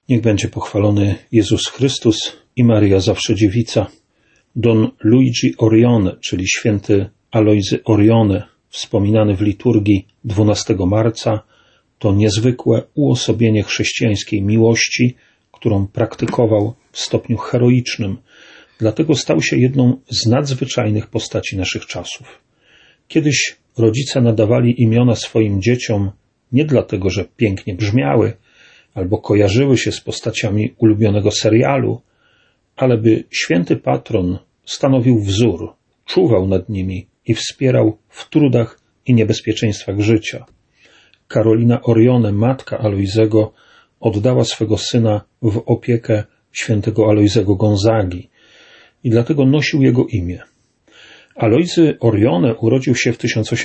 Niech będzie pochwalony Jezus Chrystus i Maria zawsze dziewica. Don Luigi Orione, czyli święty Alojzy Orione, wspominany w liturgii 12 marca, to niezwykłe uosobienie chrześcijańskiej miłości, którą praktykował w stopniu heroicznym. Dlatego stał się jedną z nadzwyczajnych postaci naszych czasów. Kiedyś rodzice nadawali imiona swoim dzieciom nie dlatego, że pięknie brzmiały albo kojarzyły się z postaciami ulubionego serialu, ale by święty patron stanowił wzór, czuwał nad nimi i wspierał w trudach i niebezpieczeństwach życia. Karolina Orione, matka Alojzego, oddała swego syna w opiekę świętego Alojzego Gonzagi i dlatego nosił jego imię. Alojzy Orione urodził się w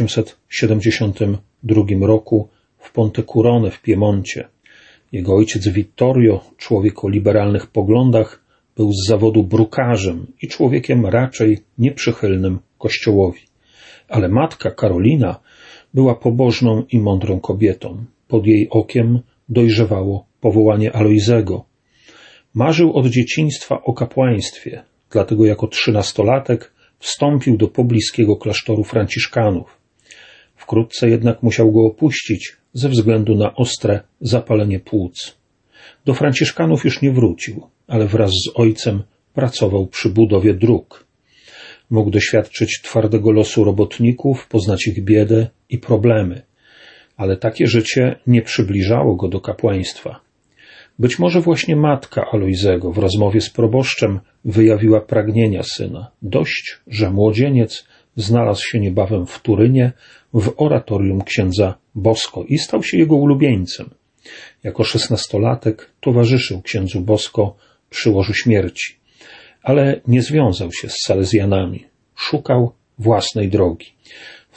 1872 roku w Pontecurone w Piemoncie. Jego ojciec Vittorio, człowiek o liberalnych poglądach, był z zawodu brukarzem i człowiekiem raczej nieprzychylnym Kościołowi. Ale matka Karolina była pobożną i mądrą kobietą. Pod jej okiem dojrzewało powołanie Alojzego. Marzył od dzieciństwa o kapłaństwie, dlatego jako 13-latek wstąpił do pobliskiego klasztoru franciszkanów. Wkrótce jednak musiał go opuścić ze względu na ostre zapalenie płuc. Do franciszkanów już nie wrócił, ale wraz z ojcem pracował przy budowie dróg. Mógł doświadczyć twardego losu robotników, poznać ich biedę i problemy, ale takie życie nie przybliżało go do kapłaństwa. Być może właśnie matka Alojzego w rozmowie z proboszczem wyjawiła pragnienia syna. Dość, że młodzieniec znalazł się niebawem w Turynie w oratorium księdza Bosco i stał się jego ulubieńcem. Jako 16-latek towarzyszył księdzu Bosco przy łożu śmierci, ale nie związał się z salezjanami. Szukał własnej drogi. W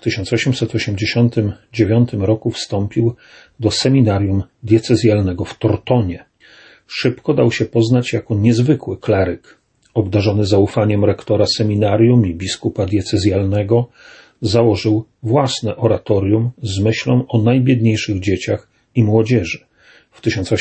1889 roku wstąpił do seminarium diecezjalnego w Tortonie. Szybko dał się poznać jako niezwykły kleryk. Obdarzony zaufaniem rektora seminarium i biskupa diecezjalnego, założył własne oratorium z myślą o najbiedniejszych dzieciach i młodzieży. W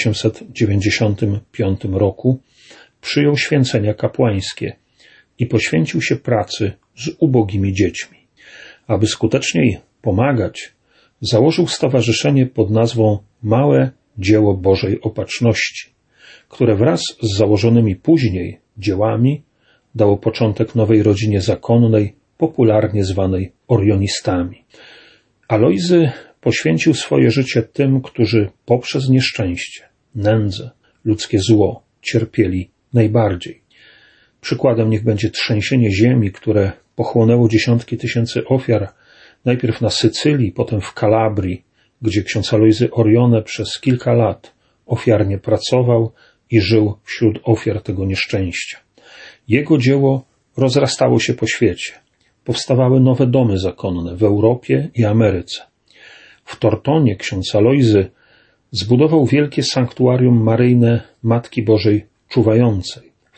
1895 roku przyjął święcenia kapłańskie i poświęcił się pracy z ubogimi dziećmi. Aby skuteczniej pomagać, założył stowarzyszenie pod nazwą Małe Dzieło Bożej Opatrzności, które wraz z założonymi później dziełami dało początek nowej rodzinie zakonnej, popularnie zwanej orionistami. Alojzy poświęcił swoje życie tym, którzy poprzez nieszczęście, nędzę, ludzkie zło cierpieli najbardziej. Przykładem niech będzie trzęsienie ziemi, które pochłonęło dziesiątki tysięcy ofiar, najpierw na Sycylii, potem w Kalabrii, gdzie ksiądz Alojzy Orione przez kilka lat ofiarnie pracował i żył wśród ofiar tego nieszczęścia. Jego dzieło rozrastało się po świecie. Powstawały nowe domy zakonne w Europie i Ameryce. W Tortonie ksiądz Alojzy zbudował wielkie sanktuarium maryjne Matki Bożej Czuwającej. W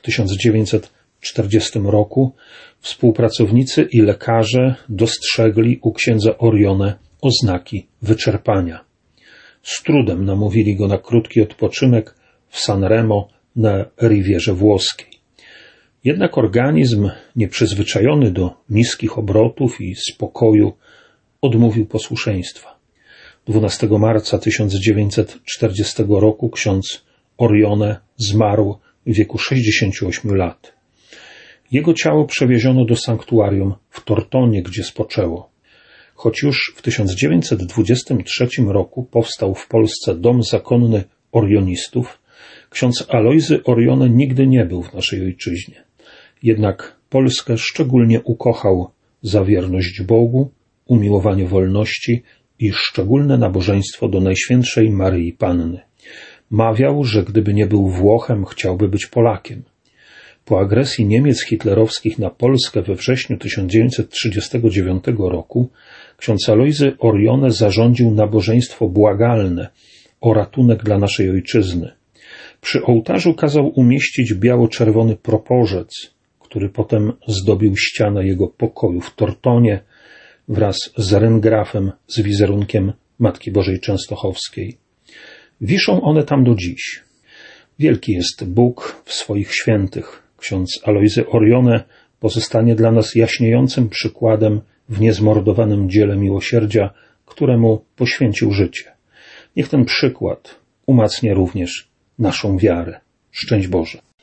1940 roku współpracownicy i lekarze dostrzegli u księdza Orione oznaki wyczerpania. Z trudem namówili go na krótki odpoczynek w Sanremo na Rivierze Włoskiej. Jednak organizm, nieprzyzwyczajony do niskich obrotów i spokoju, odmówił posłuszeństwa. 12 marca 1940 roku ksiądz Orione zmarł w wieku 68 lat. Jego ciało przewieziono do sanktuarium w Tortonie, gdzie spoczęło. Choć już w 1923 roku powstał w Polsce dom zakonny orionistów, ksiądz Alojzy Orione nigdy nie był w naszej ojczyźnie. Jednak Polskę szczególnie ukochał za wierność Bogu, umiłowanie wolności i szczególne nabożeństwo do Najświętszej Maryi Panny. Mawiał, że gdyby nie był Włochem, chciałby być Polakiem. Po agresji Niemiec hitlerowskich na Polskę we wrześniu 1939 roku ksiądz Alojzy Orione zarządził nabożeństwo błagalne o ratunek dla naszej ojczyzny. Przy ołtarzu kazał umieścić biało-czerwony proporzec, który potem zdobił ścianę jego pokoju w Tortonie wraz z rengrafem z wizerunkiem Matki Bożej Częstochowskiej. Wiszą one tam do dziś. Wielki jest Bóg w swoich świętych. Ksiądz Alojzy Orione pozostanie dla nas jaśniejącym przykładem w niezmordowanym dziele miłosierdzia, któremu poświęcił życie. Niech ten przykład umacnia również naszą wiarę. Szczęść Boże.